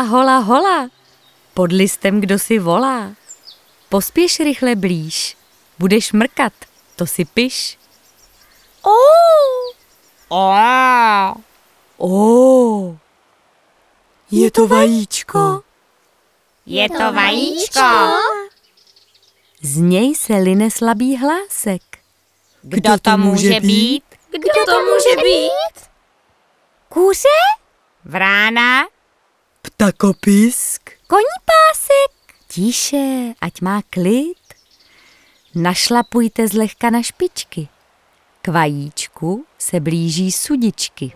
hola, hola, pod listem kdo si volá. Pospěš rychle blíž, budeš mrkat, to si piš. Je to vajíčko. Je to vajíčko. Z něj se line slabý hlásek. Kdo to může být? Kdo to může být? Kuře? Vrána? Ptakopisk. Koní pásek. Tiše, ať má klid. Našlapujte zlehka na špičky. K vajíčku se blíží sudičky.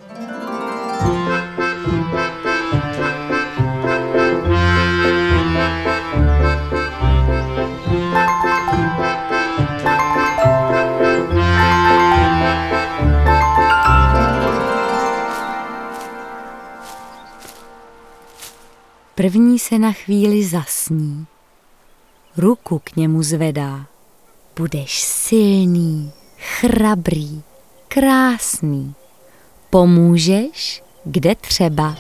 První se na chvíli zasní, ruku k němu zvedá. Budeš silný, chrabrý, krásný, pomůžeš, kde třeba.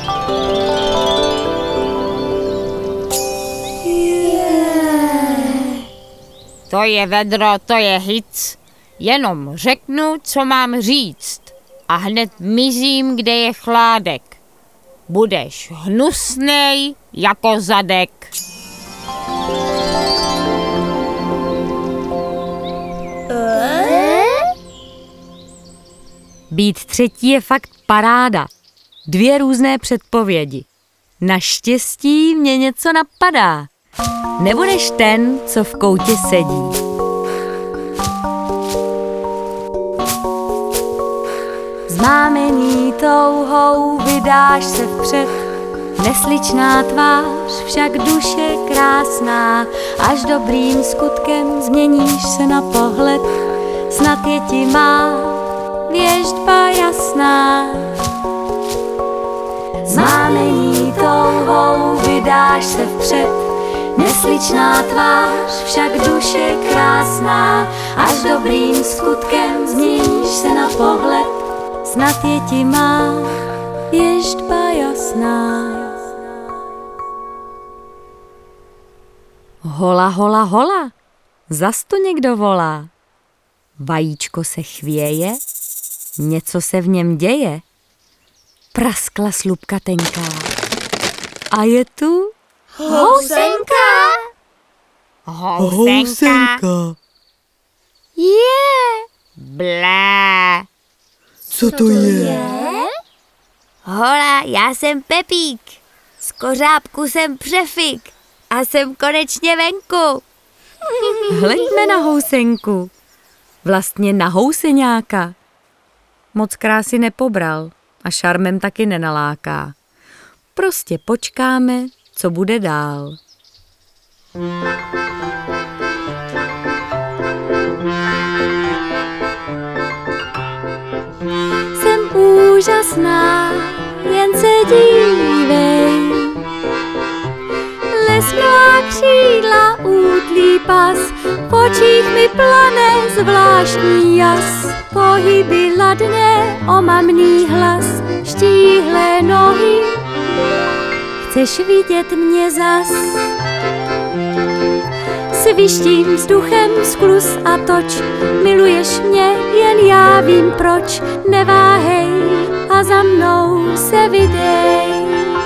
To je vedro, to je hic. Jenom řeknu, co mám říct. A hned mizím, kde je chládek. Budeš hnusnej jako zadek. Být třetí je fakt paráda. 2 různé předpovědi. Naštěstí mě něco napadá. Nebudeš ten, co v koutě sedí. Zmámený touhou vydáš se vpřed, nesličná tvář, však duše krásná, až dobrým skutkem změníš se na pohled, snad je ti má věštba jasná. Zmámený touhou vydáš se vpřed, nesličná tvář, však duše krásná, až dobrým skutkem změníš se na pohled, snad je ti má věštba jasná. Hola, hola, hola, zas to někdo volá. Vajíčko se chvěje, něco se v něm děje. Praskla slupka tenká. A je tu Housenka. Housenka. Blé. Co to je? Hola, já jsem Pepík. Z kořápku jsem přefik a jsem konečně venku. Hleďme na housenku. Vlastně na houseňáka. Moc krásy nepobral a šarmem taky nenaláká. Prostě počkáme, co bude dál. Jsem úžasná, jen se dívej. Lesklá křídla, útlý pas, v očích mi plane zvláštní jas. Pohyby ladné, omamný hlas, štíhlé nohy. Chceš vidět mě zas? Svištím vzduchem sklus a toč, miluješ mě, jen já vím proč. Neváhej a za mnou se vydej.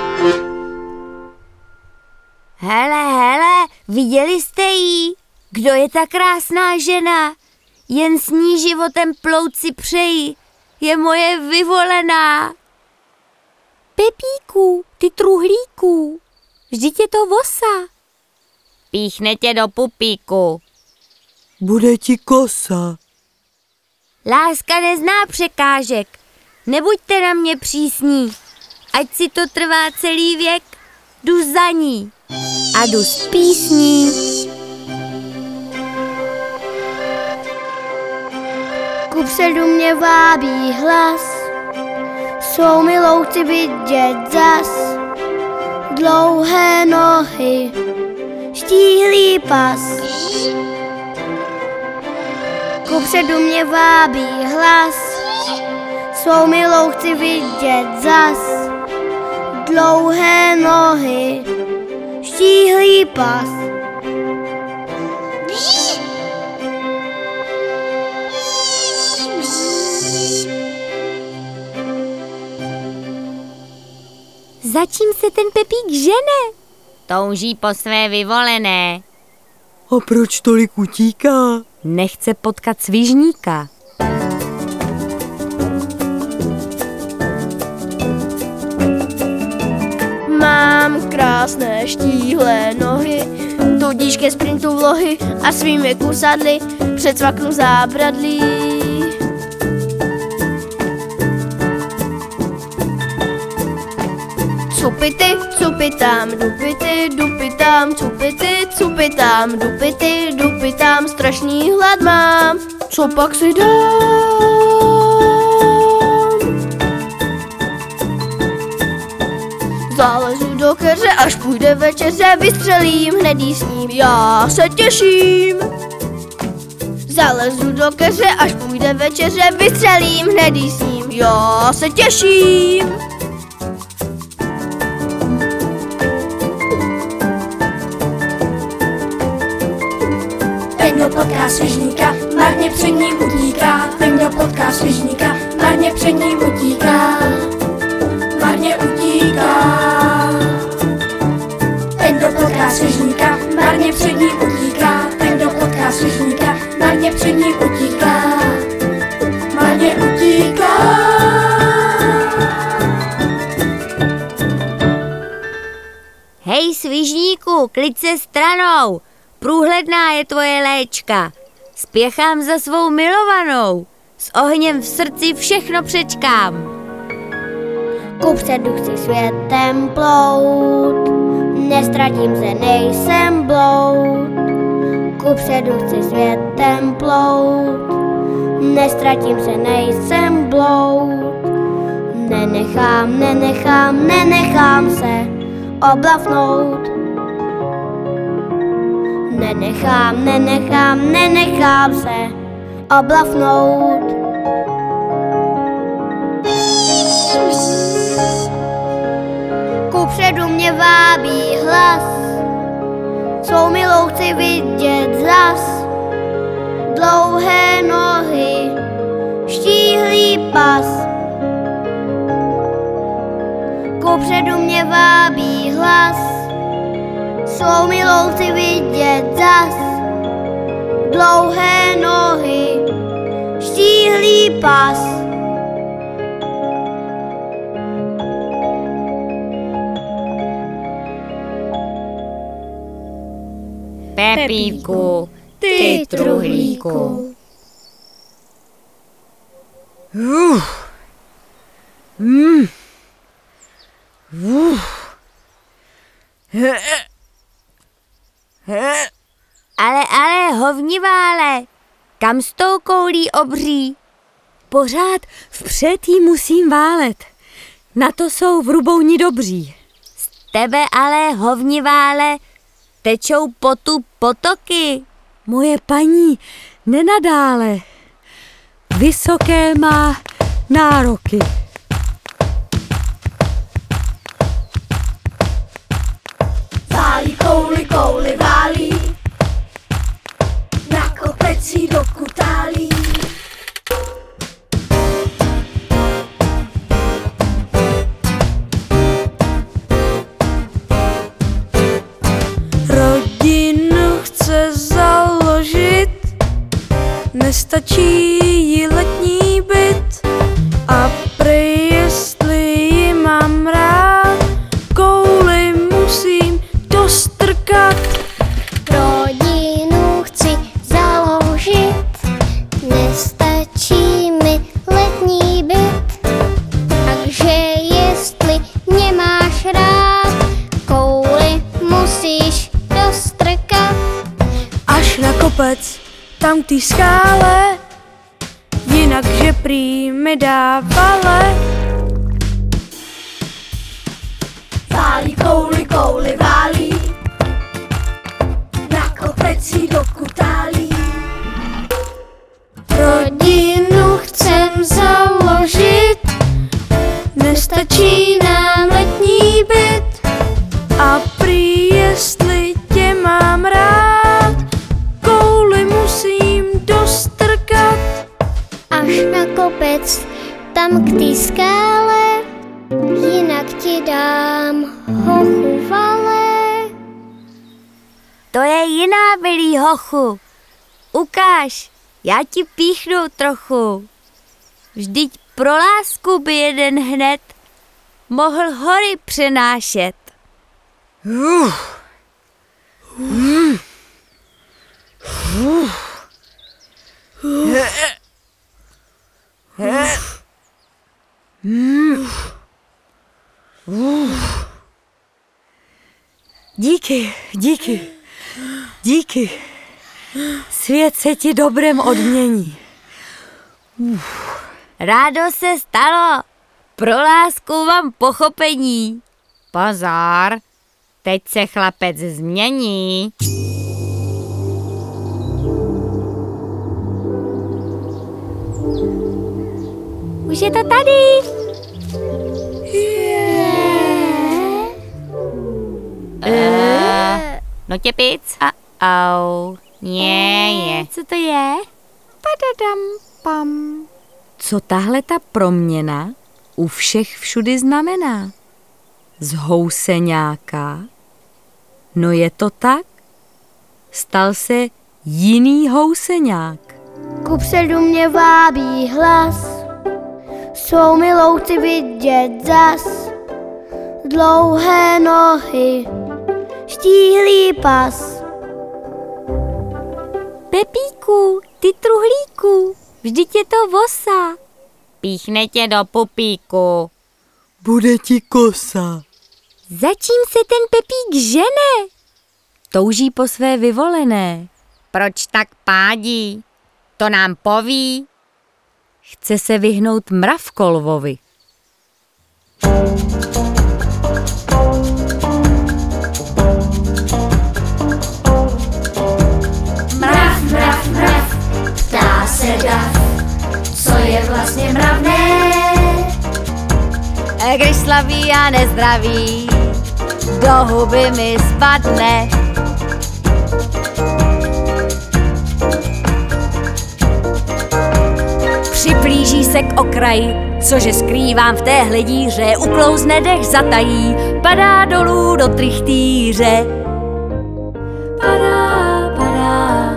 Hele, viděli jste jí? Kdo je ta krásná žena? Jen s ní životem plout si přeji, je moje vyvolená. Pepíku, ty truhlíku, vždyť je to vosa. Píchne tě do pupíku. Bude ti kosa. Láska nezná překážek, nebuďte na mě přísní, ať si to trvá celý věk, jdu za ní a jdu s písní. Kupředu mě vábí hlas, svou milou chci vidět zas. Dlouhé nohy, štíhlý pas. Kupředu mě vábí hlas, svou milou chci vidět zas. dlouhé nohy, štíhlý pas. Za čím se ten Pepík žene? Touží po své vyvolené. A proč tolik utíká? Nechce potkat svižníka. Mám krásné štíhlé nohy, tudíž ke sprintu vlohy a svými kusadly přecvaknu zábradlí. Cupity, cupitám, dupity, dupitám, cupity, cupitám, dupity, dupitám, strašný hlad mám, co pak si dám? Zálezu do keře, až půjde večeře, vystřelím, hned jí s ním, já se těším. Zalezu do keře, až půjde večeře, vystřelím, hned jí s ním, já se těším. Ten, kdo potká svižníka, marně před ním utíká. Ten, kdo potká svižníka, marně před ním utíká. Marně utíká. Ten, kdo potká svižníka, marně před ním utíká. Ten, kdo potká svižníka, marně před ním utíká. Marně utíká. Hej, svižníku, kliď se stranou. Průhledná je tvoje léčka. Spěchám za svou milovanou. S ohněm v srdci všechno přečkám. Kupředu chci světem plout, nestratím se, nejsem bloud. Kupředu chci světem plout, nestratím se, nejsem bloud. Nenechám se oblafnout. Nenechám se oblafnout. Kupředu mě vábí hlas, svou milou chci vidět zas. Dlouhé nohy, štíhlý pas. Kupředu mě vábí hlas, svou milou chci vidět zas. Dlouhé nohy, štíhlý pas. Pepíku, ty truhlíku. Ale, hovnivále, kam s tou koulí obří? Pořád vpřed jí musím válet. Na to jsou vrubouni dobří. Tebe ale, hovnivále, tečou potu potoky. Moje paní nenadále vysoké má nároky. Válí kouli válí, na kopecí do kutálí. Rodinu chce založit, nestačí jí letní byt. A prej, jestli ji mám rád, kouli musím dostrkat. Rodinu chci založit, nestačí mi letní byt. Takže jestli mě máš rád, kouli musíš dostrkat. Až na kopec, tam k tý skále, jinak že prý mi dá vale. Válí kouli válí, na kopecí do kutálí. Rodinu chcem založit, Nestačí nám letní prý jestli tě mám rád, kouli musím dostrkat. Až na kopec, tam k té skále, jinak ti dám hochu vale. To je jiná, milý hochu. Ukáž, já ti píchnu trochu. Vždyť pro lásku by jeden hned mohl hory přenášet. Díky, díky, díky. Svět se ti dobrem odmění. Rádo se stalo. Pro lásku mám pochopení. Pozor, teď se chlapec změní. Už je to tady. No tě pic. Au. Je. Co to je? Padadam, pam. Co tahle ta proměna u všech všudy znamená? Z houseňáka? No je to tak? Stal se jiný houseňák. Kupředu mě vábí hlas, svou milou chci vidět zas. Dlouhé nohy, štíhlý pas. Pepíku, ty truhlíku, vždyť je to vosa. Píchne tě do pupíku. Bude ti kosa. Za čím se ten Pepík žene? Touží po své vyvolené. Proč tak pádí? To nám poví. Chce se vyhnout mravkolvovi. Mrav, mrav, mrav, ptá se dav, co je vlastně mravné? Když slaví a nezdraví, do huby mi spadne. Připlíží se k okraji, cože skrývám v téhle díře, uklouzne dech zatají, padá dolů do trichtýře. Padá, padá.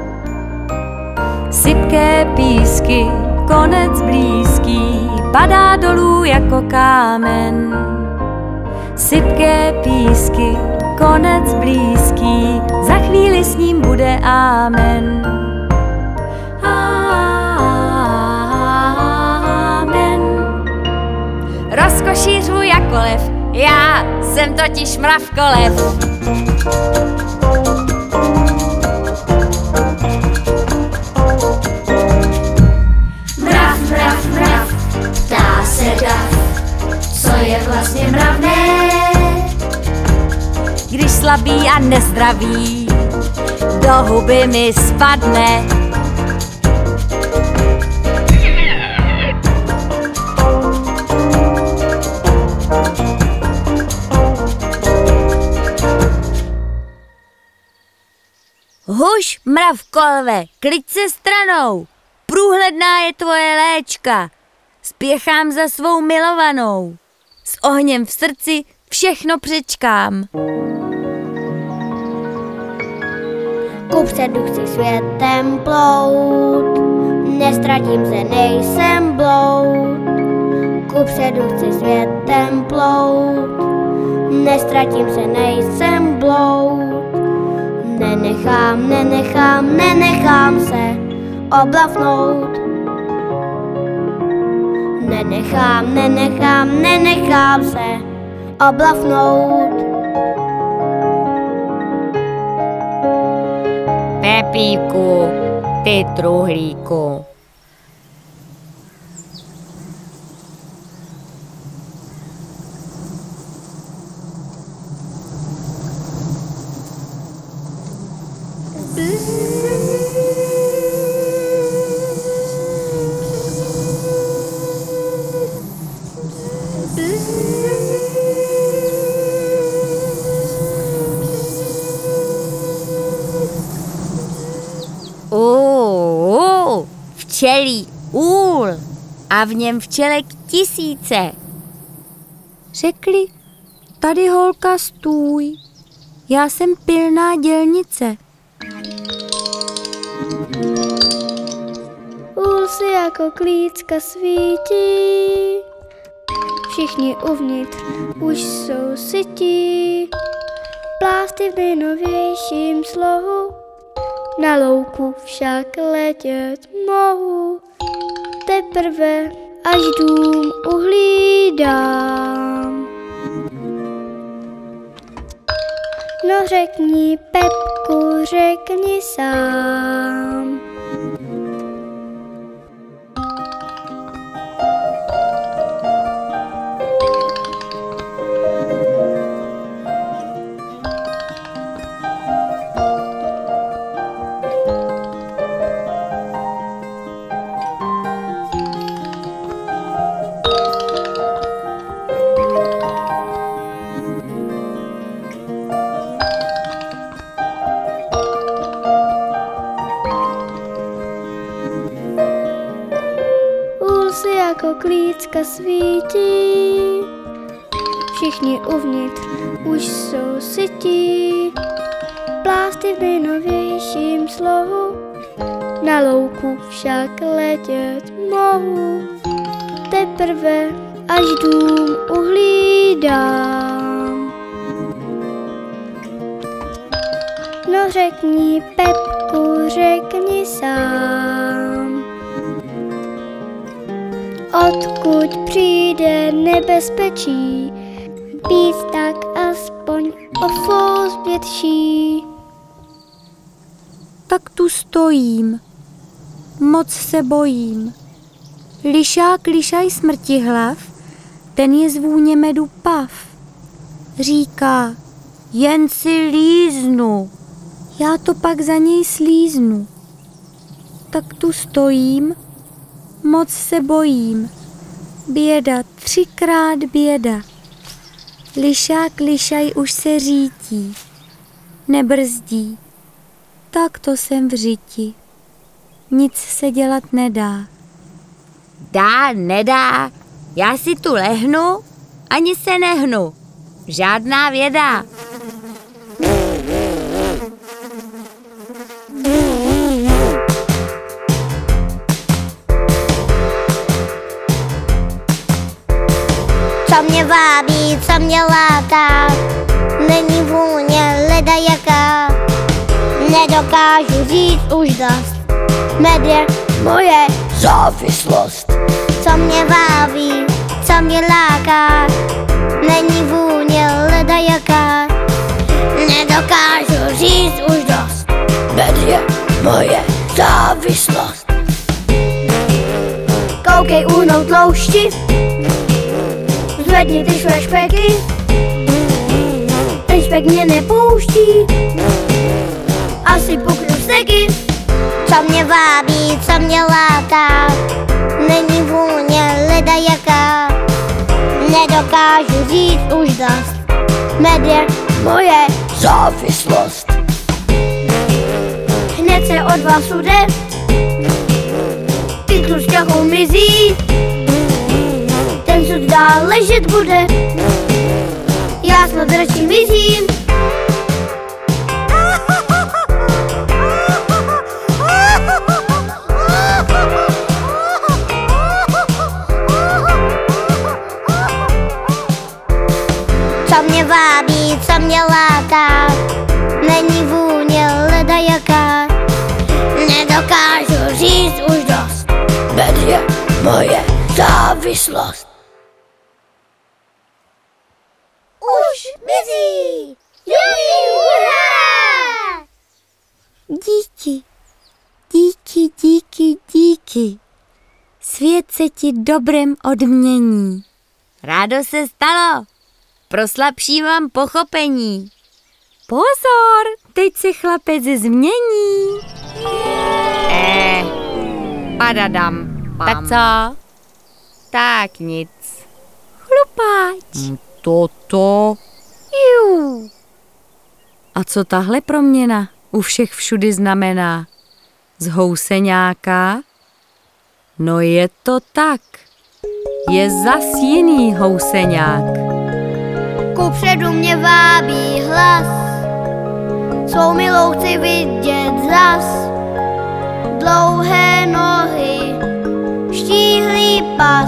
Sypké písky, konec blízký, padá dolů jako kámen. Sypké písky, konec blízký, za chvíli s ním bude amen. Rozkošířu jako lev, já jsem totiž mravkolev. Mrav, mrav, mrav, ptá se dav, co je vlastně mravné? Když slabý a nezdravý, do huby mi spadne. Huš, mravkolve, kliď se stranou. Průhledná je tvoje léčka. Spěchám za svou milovanou. S ohněm v srdci všechno přečkám. Kupředu chci světem plout, nestratím se, nejsem bloud. Kupředu chci světem plout, nestratím se, nejsem bloud. Nenechám, nenechám, nenechám se oblafnout. Nenechám, nenechám, nenechám se oblafnout. Pepíku, ty truhlíku. včelí úl a v něm včelek tisíce. Řekli, tady holka stůj, já jsem pilná dělnice. Úl si jako klícka svítí, všichni uvnitř už jsou sytí. Plásty v nejnovějším slohu, na louku však letět mohu. Teprve až dům uhlídám. No řekni, Pepku, řekni sám. Jako klícka svítí, všichni uvnitř už jsou sytí. Plásty v nejnovějším slohu, na louku však letět mohu. Teprve až dům uhlídám. No řekni, Pepku, řekni sám. Odkud přijde nebezpečí, být tak aspoň o fous větší. Tak tu stojím, moc se bojím. Lišák lišaj smrtihlav, ten je z vůně medu pav. Říká, jen si líznu, já to pak za něj slíznu. Tak tu stojím, moc se bojím, běda, 3krát běda. Lišák lišaj už se řítí, nebrzdí, tak to jsem v řiti. Nic se dělat nedá. Dá, nedá, já si tu lehnu, ani se nehnu. Žádná věda. Co mě vábí, co mě láká, není vůně ledajaká. Nedokážu říct už dost, med je moje závislost. Co mě vábí, co mě láká, není vůně ledajaká. Nedokážu říct už dost, med je moje závislost. Koukej uhnout loušti, zvedni ty své špeky, ten špek mě nepouští, asi puknu steky. Co mě vábí, co mě láká, není vůně ledajaká. Nedokážu říct už dost, med je moje závislost. Hned se od vás jde, titul s ťahou mizí, ten sud dál ležet bude, já snad radši mizím. Co mě vábí, co mě láká, není vůně ledajaká. Nedokážu říct už dost, med je moje závislost. Už mizí! Jupi, hurá! Díky, díky, díky, díky. Svět se ti dobrem odmění. Rádo se stalo. Pro slabší mám pochopení. Pozor, teď se chlapec změní. Padadam. Tak co? Tak nic. Chlupáč. Toto. Jú. A co tahle proměna u všech všudy znamená? Z houseňáka No je to tak. Je zas jiný houseňák. Kupředu mě vábí hlas, svou milou chci vidět zas. Dlouhé nohy, štíhlý pas.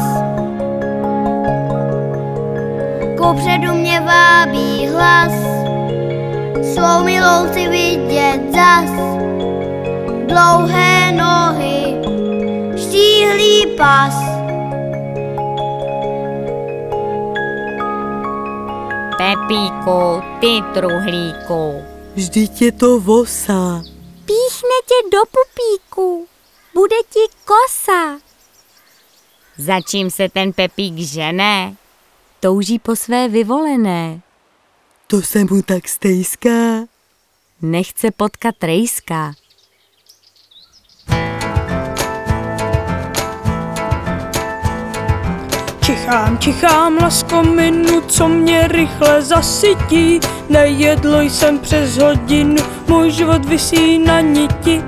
Kupředu mě vábí hlas, svou milou chci vidět zas. Dlouhé nohy, štíhlý pas. Pepíku, ty truhlíku. Vždyť je to vosa. Píchne tě do pupíku, bude ti kosa. Za čím se ten Pepík žene? Touží po své vyvolené. To se mu tak stejská. Nechce potkat rejská. Čichám, laskominu, co mě rychle zasytí. Nejedlo jsem přes hodinu, můj život visí na niti.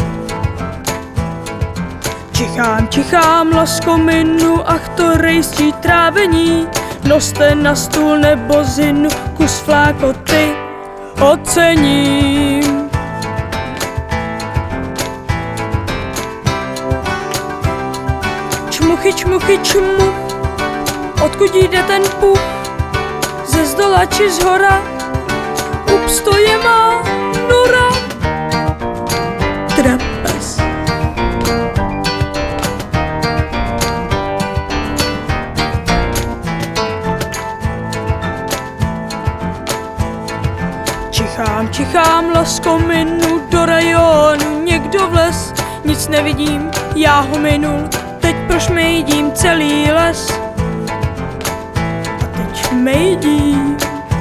Čichám, laskominu, ach to rejstí trávení. Noste na stůl nebo zinu, kus flákoty ocením. Čmuchy, čmuch, odkud jde ten puch? Ze zdola či zhora? Ups, to je má nora. Trapas. Čichám, laskominu, do rajonu někdo vlez. Nic nevidím, já ho minul, teď prošmejdím celý les. A teď šmejdím.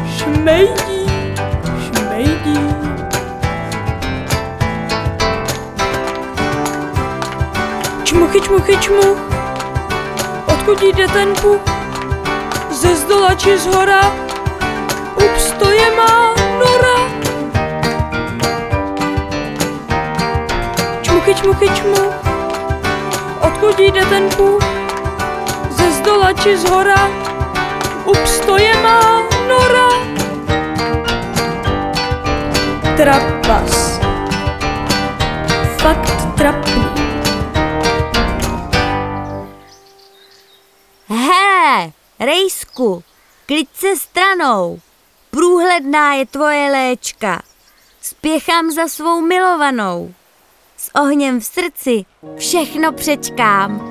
Čmuchy, čmuch, odkud jde ten puch? Ze zdola či zhora? Ups, to je má nora. Čmuchy, čmuch, odkud jde ten puch? Ze zdola či zhora? Ups, to je má nora. Trapas. Fakt trapný. Hele, rejsku, klid se stranou. Průhledná je tvoje léčka. Spěchám za svou milovanou. S ohněm v srdci všechno přečkám.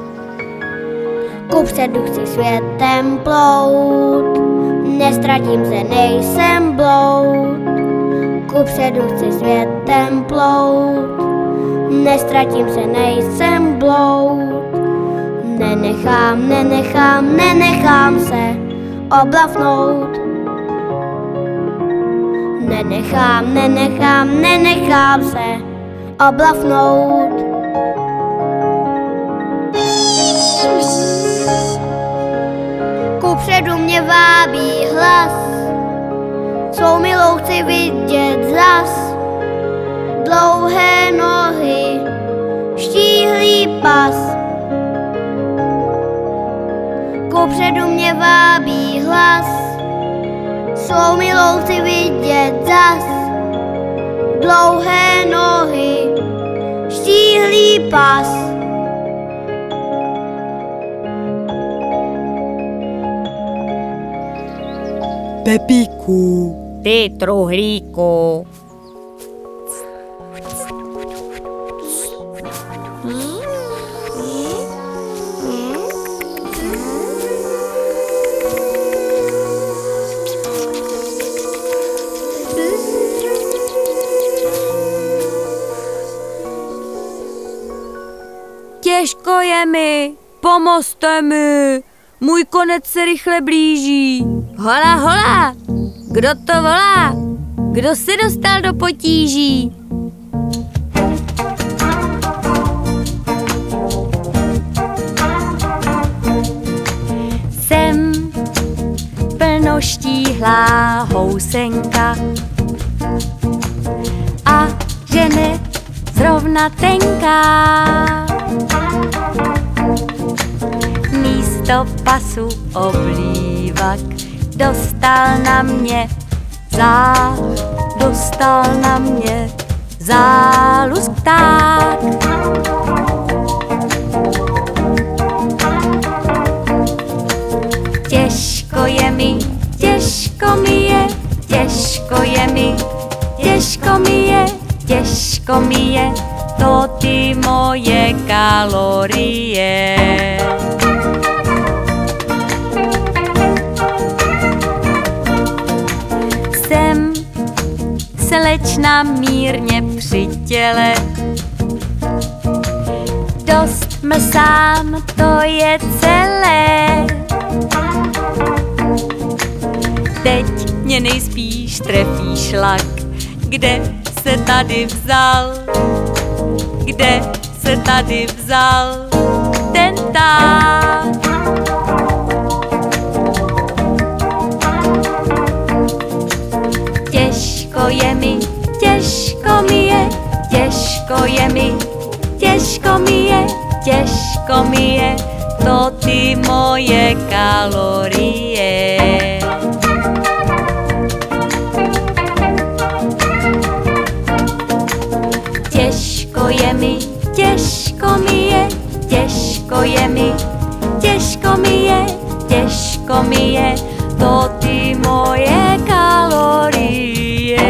Kupředu chci světem plout, nestratím se, nejsem bloud. Kupředu chci světem plout, nestratím se, nejsem bloud. Nenechám se oblafnout. Nenechám se oblafnout. Kupředu mě vábí hlas, svou milou chci vidět zas. Dlouhé nohy, štíhlý pas. Kupředu mě vábí hlas, svou milou chci vidět zas. Dlouhé nohy, štíhlý pas. Pepíku. Ty truhlíku. Těžko je mi, pomozte mi, můj konec se rychle blíží. Hola, hola, kdo to volá? Kdo se dostal do potíží? Jsem plnoštíhlá housenka a že ne zrovna tenká. Místo pasu oblívak dostal na mě zálusk pták. Těžko je mi, těžko mi je, těžko je mi, těžko mi je, těžko mi je, to ty moje kalorie. Jsem slečna mírně při těle, dost mlsám, to je celé. Teď mě nejspíš trefí šlak, kde se tady vzal, kde se tady vzal ten pták. Těžko je mi, těžko mi je, těžko je mi, těžko mi je, těžko mi je, to ty moje kalorie. Těžko je mi, těžko mi je, těžko je mi, těžko mi je, těžko mi je, to ty moje kalorie.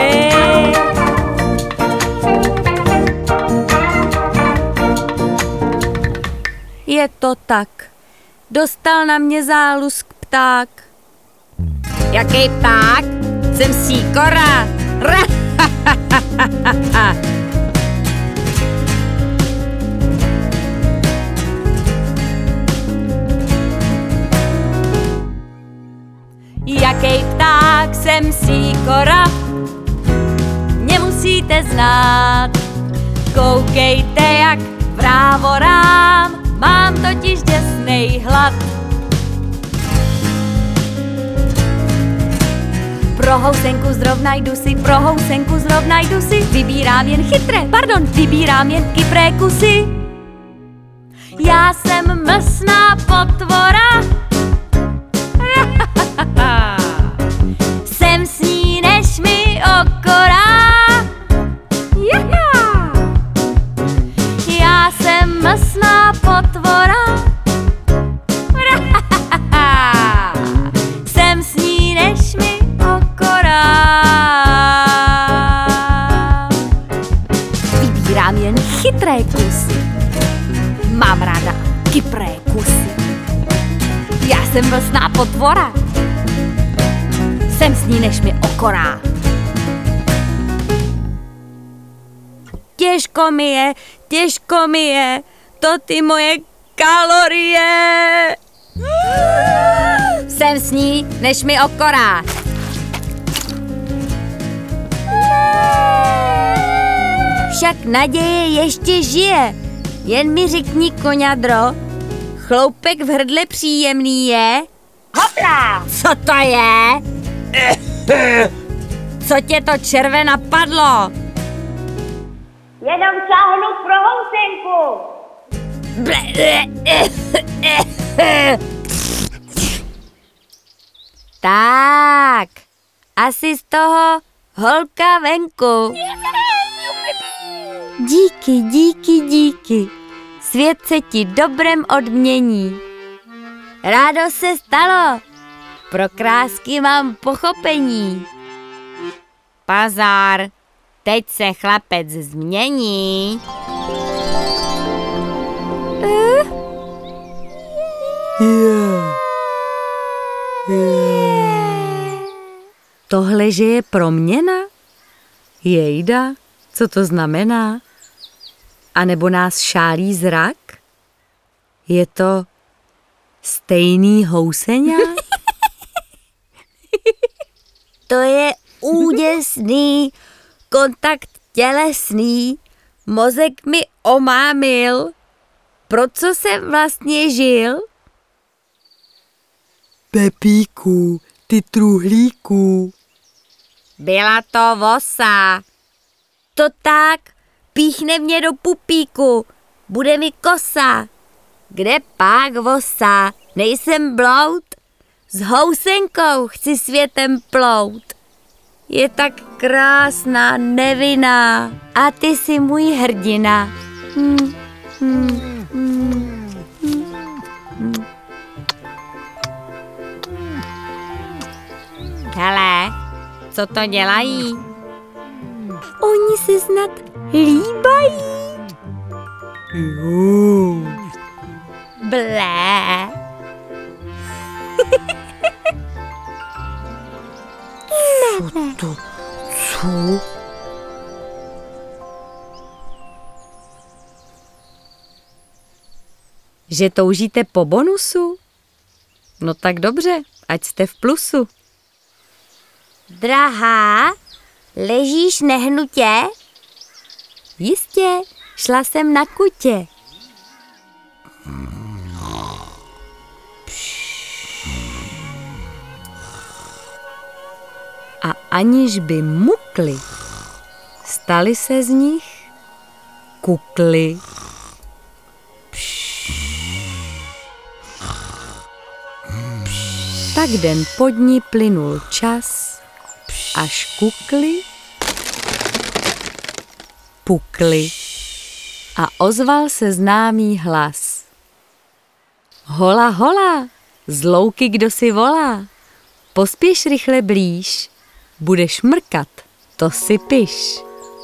Je to tak, dostal na mě zálusk pták. Jaký pták? Jsem síkora. Jakej pták, jsem síkora, nemusíte znát. Koukejte, jak vrávorám, mám totiž děsnej hlad. Pro housenku zrovna jdu si, pro housenku zrovna jdu si, vybírám jen kypré kusy. Já jsem mlsná potvora, jsem s ní, než mi okorá. Já jsem mlsná potvora, jsem s ní, než mi okorá. Vybírám jen chytré kusy, mám ráda kypré kusy. Já jsem mlsná potvora, jsem s ní, než mi okorá. Těžko mi je, to ty moje kalorie. Jsem s ní, než mi okorá. Však naděje ještě žije, jen mi řekni, koňadro, chloupek v hrdle příjemný je? Hopla! Co to je? Co tě to červe napadlo? Jenom sáhnu pro housenku. Tak, asi z toho holka venku. Díky, svět se ti dobrem odmění. Rádo se stalo, pro krásky mám pochopení. Pozor, teď se chlapec změní. Tohle, že je proměna? Jejda, co to znamená? A nebo nás šálí zrak? Je to stejný houseňák? To je úděsný, kontakt tělesný, mozek mi omámil. Pro co jsem vlastně žil? Pepíku, ty truhlíku. Byla to vosa. To tak, Píchne mě do pupíku, bude mi kosa. Kde pak vosa, nejsem bloud, s housenkou chci světem plout. Je tak krásná, nevinná a ty jsi můj hrdina. Hele, co to dělají? Oni se snad líbají. Blé. Co? Že toužíte po bonusu? No tak dobře, ať jste v plusu. Drahá, ležíš nehnutě? Jistě, šla jsem na kutě. A aniž by mukli, staly se z nich kukly. Tak den po dni plynul čas, až kukly pukly a ozval se známý hlas. Hola, hola, z louky kdo si volá, pospěš rychle blíž, budeš mrkat, to si piš.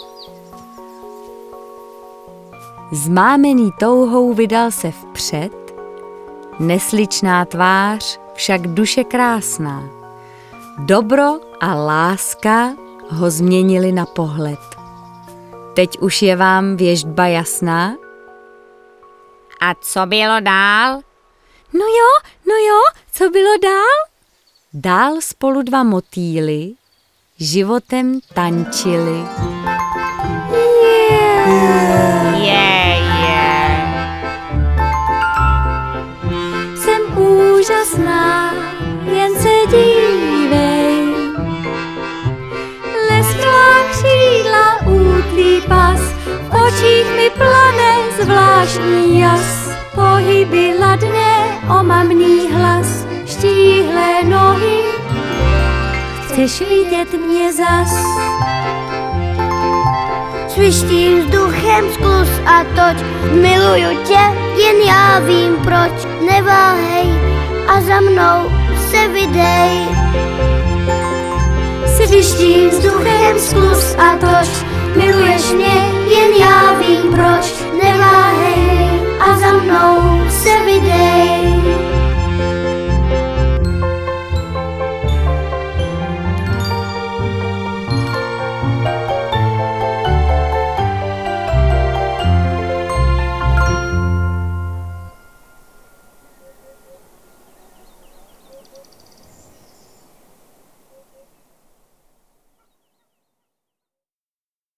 Zmámený touhou vydal se vpřed, nesličná tvář, však duše krásná. Dobro a láska ho změnili na pohled. Teď už je vám věštba jasná? A co bylo dál? No jo, co bylo dál? Dál spolu dva motýly životem tančili. Jsem úžasná, jen se dívej. Lesklá křídla, útlý pas, v očích mi plane zvláštní jas. Pohyby ladné, omamný hlas, štíhlé nohy, chceš vidět mě zas? Svištím vzduchem skluz a toč, miluju tě, jen já vím proč. Neváhej a za mnou se vydej. Svištím vzduchem